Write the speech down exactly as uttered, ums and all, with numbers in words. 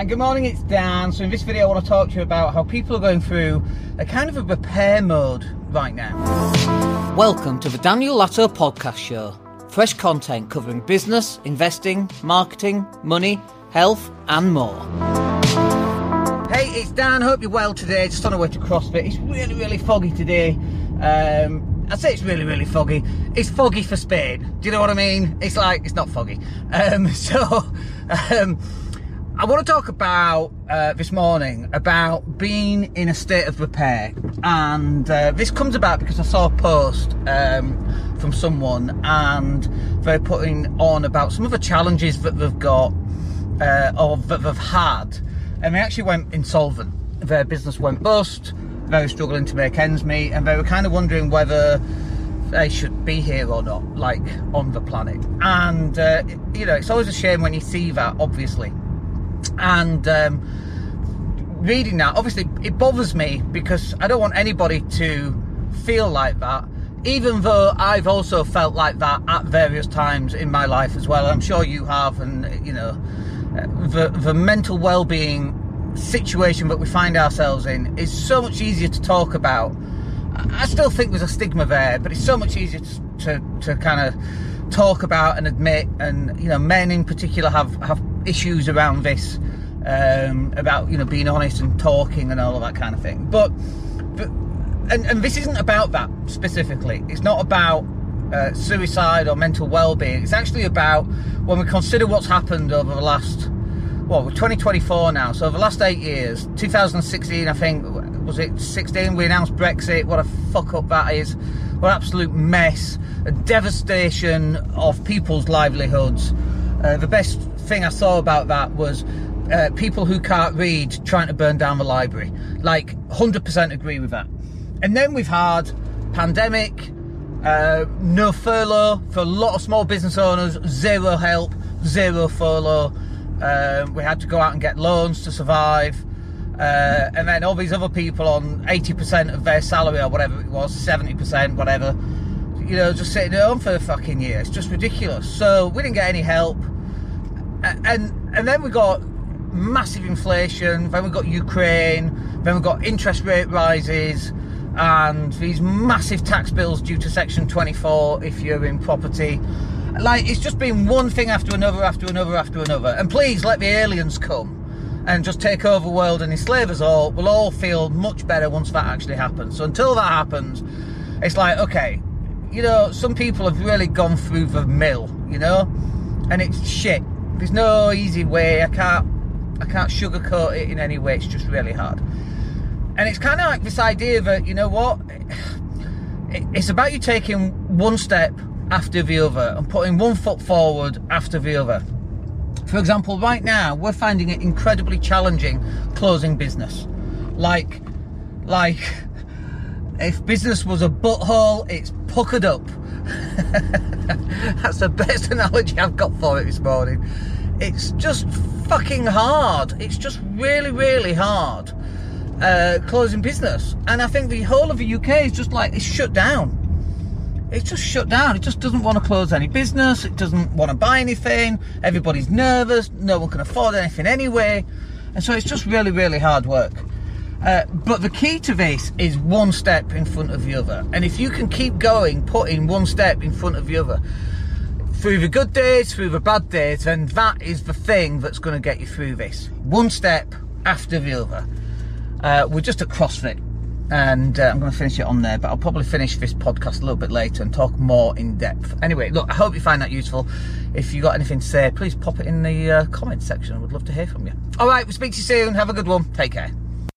And good morning, it's Dan. So in this video I want to talk to you about how people are going through a kind of a repair mode right now. Welcome to the Daniel Latto Podcast Show. Fresh content covering business, investing, marketing, money, health and more. Hey, it's Dan. Hope you're well today. Just on the way to CrossFit. It's really, really foggy today. Um, I say it's really, really foggy. It's foggy for Spain. Do you know what I mean? It's like, it's not foggy. Um, so... Um, I want to talk about uh, this morning about being in a state of repair, and uh, this comes about because I saw a post um, from someone and they're putting on about some of the challenges that they've got uh, or that they've had, and they actually went insolvent. Their business went bust, they were struggling to make ends meet, and they were kind of wondering whether they should be here or not, like on the planet. And uh, you know, it's always a shame when you see that, obviously. And um, reading that, obviously it bothers me because I don't want anybody to feel like that, even though I've also felt like that at various times in my life as well. I'm sure you have. And you know, the, the mental well-being situation that we find ourselves in is so much easier to talk about. I still think there's a stigma there, but it's so much easier to, to, to kind of talk about and admit. And you know, men in particular have, have issues around this, um, about, you know, being honest and talking and all of that kind of thing. But, but and, and this isn't about that specifically. It's not about uh, suicide or mental well-being. It's actually about when we consider what's happened over the last, well, we're twenty twenty-four now, so over the last eight years, two thousand sixteen, I think, was it sixteen, we announced Brexit. What a fuck up that is. What an absolute mess. A devastation of people's livelihoods. Uh, the best thing I saw about that was uh, people who can't read trying to burn down the library. Like, one hundred percent agree with that. And then we've had pandemic, uh, no furlough for a lot of small business owners, zero help, zero furlough. Uh, we had to go out and get loans to survive. Uh, and then all these other people on eighty percent of their salary or whatever it was, seventy percent, whatever, you know, just sitting at home for a fucking year. It's just ridiculous. So we didn't get any help. And and then we got massive inflation, then we got Ukraine, then we got interest rate rises, and these massive tax bills due to Section twenty-four if you're in property. Like, it's just been one thing after another, after another, after another. And please let the aliens come and just take over the world and enslave us all. We'll all feel much better once that actually happens. So until that happens, it's like, okay, you know, some people have really gone through the mill, you know, and it's shit. There's no easy way. I can't I can't sugarcoat it in any way. It's just really hard. And it's kind of like this idea that, you know what, it's about you taking one step after the other and putting one foot forward after the other. For example, right now we're finding it incredibly challenging closing business. Like like if business was a butthole, it's puckered up. That's the best analogy I've got for it this morning. It's just fucking hard. It's just really, really hard uh, closing business. And I think the whole of the U K is just like, it's shut down. It's just shut down. It just doesn't want to close any business. It doesn't want to buy anything. Everybody's nervous. No one can afford anything anyway. And so it's just really, really hard work. Uh, but the key to this is one step in front of the other. And if you can keep going, putting one step in front of the other, through the good days, through the bad days, then that is the thing that's going to get you through this. One step after the other. Uh, we're just at CrossFit, and uh, I'm going to finish it on there, but I'll probably finish this podcast a little bit later and talk more in depth. Anyway, look, I hope you find that useful. If you got anything to say, please pop it in the uh, comment section. I would love to hear from you. All right, we'll speak to you soon. Have a good one. Take care.